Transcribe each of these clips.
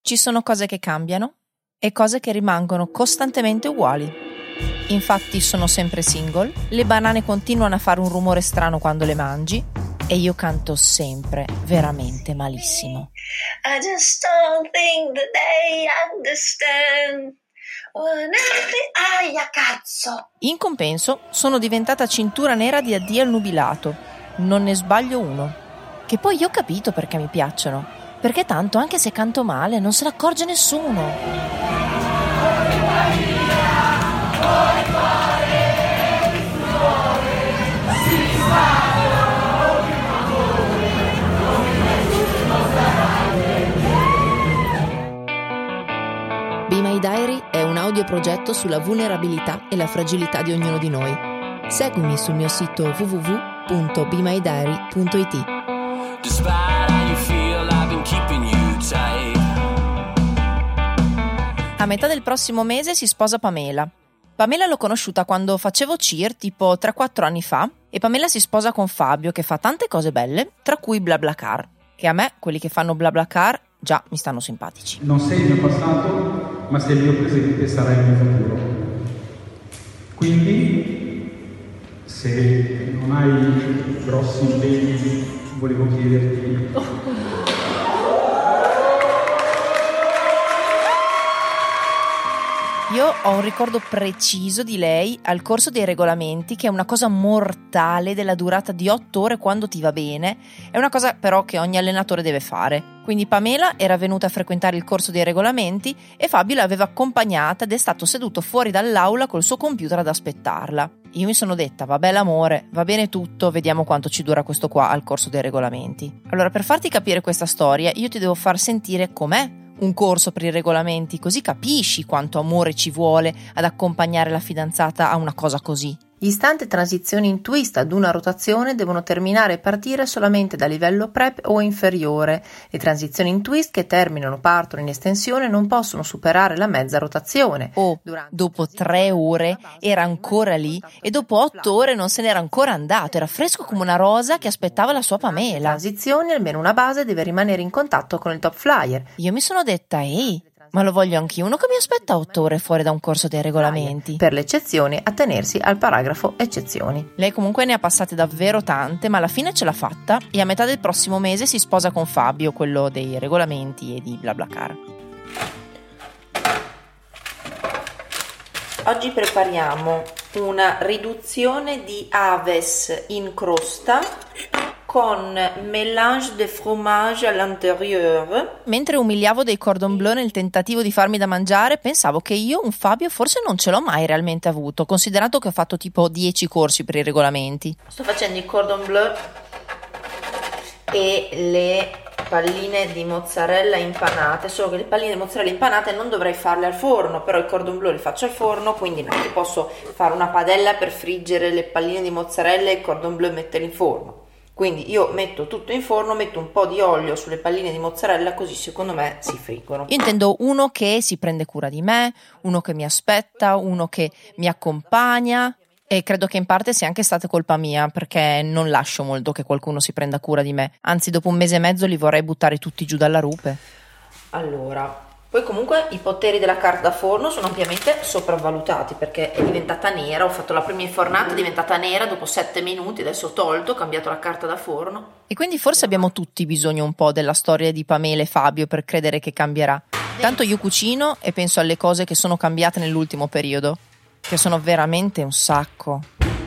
Ci sono cose che cambiano e cose che rimangono costantemente uguali. Infatti sono sempre single, le banane continuano a fare un rumore strano quando le mangi e io canto sempre veramente malissimo. I just don't think that they understand. Aia cazzo! In compenso sono diventata cintura nera di Addio al nubilato. Non ne sbaglio uno. Che poi io ho capito perché mi piacciono. Perché tanto anche se canto male non se ne accorge nessuno. Be My Diary è un audioprogetto sulla vulnerabilità e la fragilità di ognuno di noi. Seguimi sul mio sito www.bemydiary.it. A metà del prossimo mese si sposa Pamela. Pamela l'ho conosciuta quando facevo CIR, tipo 3-4 anni fa, e Pamela si sposa con Fabio, che fa tante cose belle, tra cui BlaBlaCar, che a me, quelli che fanno BlaBlaCar, già mi stanno simpatici. Non sei il mio passato, ma sei il mio presente e sarai il mio futuro. Quindi, se non hai grossi impegni, volevo chiederti... Io ho un ricordo preciso di lei al corso dei regolamenti, che è una cosa mortale della durata di 8 ore quando ti va bene. È una cosa però che ogni allenatore deve fare. Quindi Pamela era venuta a frequentare il corso dei regolamenti e Fabio l'aveva accompagnata ed è stato seduto fuori dall'aula col suo computer ad aspettarla. Io mi sono detta, vabbè l'amore, va bene tutto, vediamo quanto ci dura questo qua al corso dei regolamenti. Allora, per farti capire questa storia, io ti devo far sentire com'è un corso per i regolamenti, così capisci quanto amore ci vuole ad accompagnare la fidanzata a una cosa così. Gli istante transizioni in twist ad una rotazione devono terminare e partire solamente da livello prep o inferiore. Le transizioni in twist che terminano, partono in estensione non possono superare la mezza rotazione. Dopo 3 ore era ancora lì e dopo 8 ore non se n'era ancora andato, era fresco come una rosa che aspettava la sua Pamela. Transizioni, almeno una base deve rimanere in contatto con il top flyer. Io mi sono detta, ehi, ma lo voglio anch'io uno che mi aspetta 8 ore fuori da un corso dei regolamenti. Per le eccezioni, attenersi al paragrafo eccezioni. Lei comunque ne ha passate davvero tante, ma alla fine ce l'ha fatta e a metà del prossimo mese si sposa con Fabio, quello dei regolamenti e di BlaBlaCar. Oggi prepariamo una riduzione di Aves in crosta con mélange de fromage à l'intérieur. Mentre umiliavo dei cordon bleu nel tentativo di farmi da mangiare, pensavo che io un Fabio forse non ce l'ho mai realmente avuto, considerato che ho fatto tipo 10 corsi per i regolamenti. Sto facendo i cordon bleu e le palline di mozzarella impanate, solo che le palline di mozzarella impanate non dovrei farle al forno, però il cordon bleu li faccio al forno, quindi non è che posso fare una padella per friggere le palline di mozzarella e il cordon bleu e metterli in forno. Quindi io metto tutto in forno, metto un po' di olio sulle palline di mozzarella, così secondo me si friggono. Io intendo uno che si prende cura di me, uno che mi aspetta, uno che mi accompagna, e credo che in parte sia anche stata colpa mia, perché non lascio molto che qualcuno si prenda cura di me. Anzi, dopo 1 mese e mezzo li vorrei buttare tutti giù dalla rupe. Allora, poi comunque i poteri della carta da forno sono ampiamente sopravvalutati, perché è diventata nera, ho fatto la prima infornata, è diventata nera dopo 7 minuti, adesso ho tolto, ho cambiato la carta da forno. E quindi forse abbiamo tutti bisogno un po' della storia di Pamela e Fabio per credere che cambierà. Tanto io cucino e penso alle cose che sono cambiate nell'ultimo periodo, che sono veramente un sacco.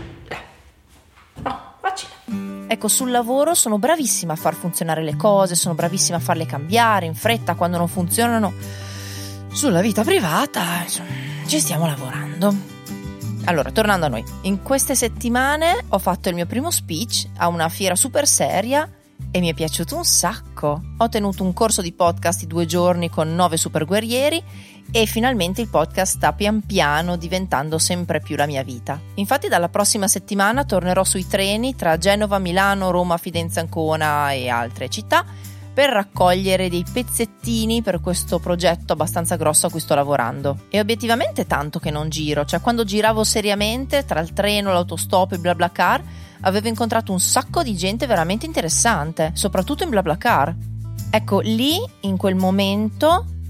Facile. Ecco, sul lavoro sono bravissima a far funzionare le cose, sono bravissima a farle cambiare in fretta quando non funzionano. Sulla vita privata, insomma, ci stiamo lavorando. Allora, tornando a noi, in queste settimane ho fatto il mio primo speech a una fiera super seria e mi è piaciuto un sacco. Ho tenuto un corso di podcast di 2 giorni con 9 super guerrieri e finalmente il podcast sta pian piano diventando sempre più la mia vita. Infatti dalla prossima settimana tornerò sui treni tra Genova, Milano, Roma, Firenze, Ancona e altre città per raccogliere dei pezzettini per questo progetto abbastanza grosso a cui sto lavorando. E obiettivamente tanto che non giro, cioè quando giravo seriamente tra il treno, l'autostop e il BlaBlaCar avevo incontrato un sacco di gente veramente interessante, soprattutto in BlaBlaCar. Ecco, lì in quel momento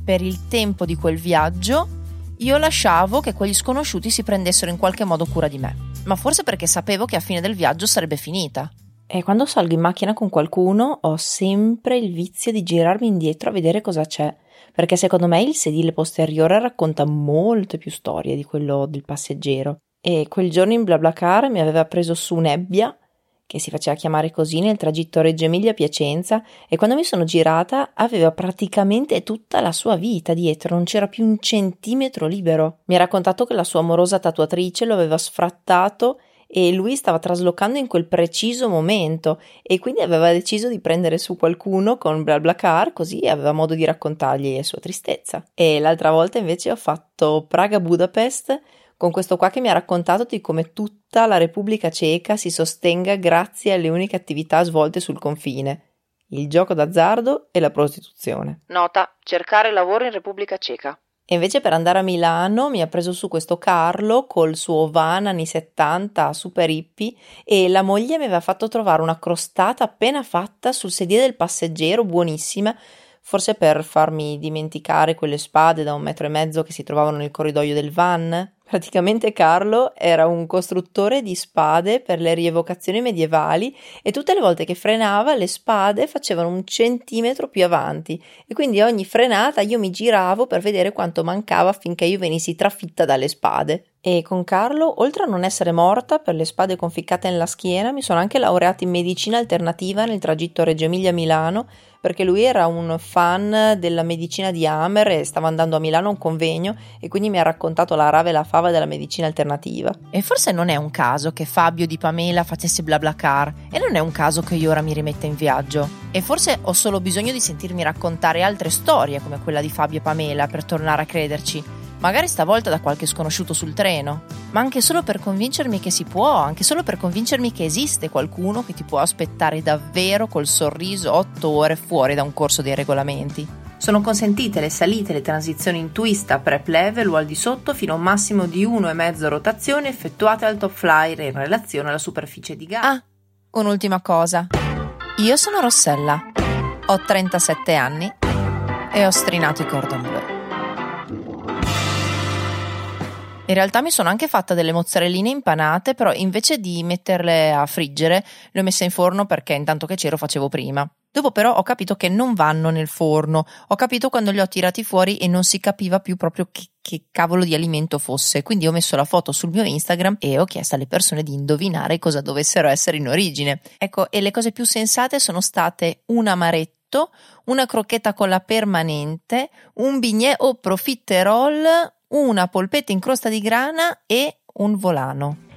per il tempo di quel viaggio io lasciavo che quegli sconosciuti si prendessero in qualche modo cura di me, ma forse perché sapevo che a fine del viaggio sarebbe finita. E quando salgo in macchina con qualcuno ho sempre il vizio di girarmi indietro a vedere cosa c'è, perché secondo me il sedile posteriore racconta molte più storie di quello del passeggero. E quel giorno in BlaBlaCar mi aveva preso su Nebbia, che si faceva chiamare così, nel tragitto Reggio Emilia-Piacenza, e quando mi sono girata aveva praticamente tutta la sua vita dietro, non c'era più un centimetro libero. Mi ha raccontato che la sua amorosa tatuatrice lo aveva sfrattato e lui stava traslocando in quel preciso momento e quindi aveva deciso di prendere su qualcuno con BlaBlaCar, così aveva modo di raccontargli la sua tristezza. E l'altra volta invece ho fatto Praga-Budapest con questo qua che mi ha raccontato di come tutta la Repubblica Ceca si sostenga grazie alle uniche attività svolte sul confine: il gioco d'azzardo e la prostituzione. Nota: cercare lavoro in Repubblica Ceca. E invece per andare a Milano mi ha preso su questo Carlo col suo van anni 70 super hippie e la moglie mi aveva fatto trovare una crostata appena fatta sul sedile del passeggero, buonissima, forse per farmi dimenticare quelle spade da 1,5 metri che si trovavano nel corridoio del van. Praticamente Carlo era un costruttore di spade per le rievocazioni medievali e tutte le volte che frenava le spade facevano 1 centimetro più avanti e quindi ogni frenata io mi giravo per vedere quanto mancava affinché io venissi trafitta dalle spade. E con Carlo, oltre a non essere morta per le spade conficcate nella schiena, mi sono anche laureata in medicina alternativa nel tragitto Reggio Emilia-Milano, perché lui era un fan della medicina di Hammer e stava andando a Milano a un convegno e quindi mi ha raccontato la rave e la fava della medicina alternativa. E forse non è un caso che Fabio di Pamela facesse BlaBlaCar e non è un caso che io ora mi rimetta in viaggio. E forse ho solo bisogno di sentirmi raccontare altre storie come quella di Fabio e Pamela per tornare a crederci. Magari stavolta da qualche sconosciuto sul treno, ma anche solo per convincermi che si può, anche solo per convincermi che esiste qualcuno che ti può aspettare davvero col sorriso 8 ore fuori da un corso dei regolamenti. Sono consentite le salite e le transizioni in twist a prep level o al di sotto fino a un massimo di 1,5 rotazioni effettuate al top flyer in relazione alla superficie di gara. Ah, un'ultima cosa. Io sono Rossella, ho 37 anni e ho strinato i cordon bleu. In realtà mi sono anche fatta delle mozzarelline impanate, però invece di metterle a friggere le ho messe in forno perché intanto che c'ero facevo prima. Dopo però ho capito che non vanno nel forno, ho capito quando li ho tirati fuori e non si capiva più proprio che cavolo di alimento fosse, quindi ho messo la foto sul mio Instagram e ho chiesto alle persone di indovinare cosa dovessero essere in origine. Ecco, e le cose più sensate sono state un amaretto, una crocchetta con la permanente, un bignè o profiterol, una polpetta in crosta di grana e un volano.